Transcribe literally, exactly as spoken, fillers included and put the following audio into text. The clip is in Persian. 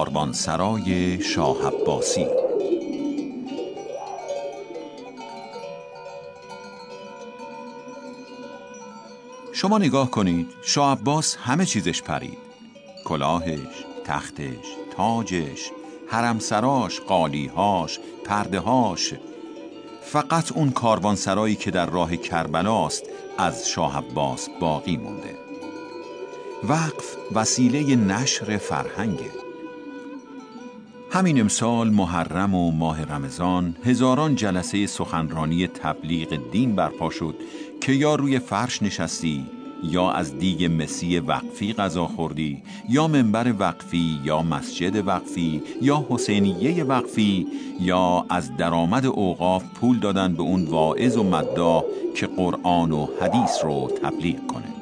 کاروانسرای شاه عباسی. شما نگاه کنید، شاه عباس همه چیزش پرید، کلاهش، تختش، تاجش، حرمسراش، قالیهاش، پردهاش. فقط اون کاروانسرایی که در راه کربلاست از شاه عباس باقی مونده. وقف وسیله نشر فرهنگه. همین امسال محرم و ماه رمضان هزاران جلسه سخنرانی تبلیغ دین برپا شد که یا روی فرش نشستی، یا از دیگ مسی وقفی غذا خوردی، یا منبر وقفی، یا مسجد وقفی، یا حسینیه وقفی، یا از درآمد اوقاف پول دادن به اون واعظ و مداح که قرآن و حدیث رو تبلیغ کنه.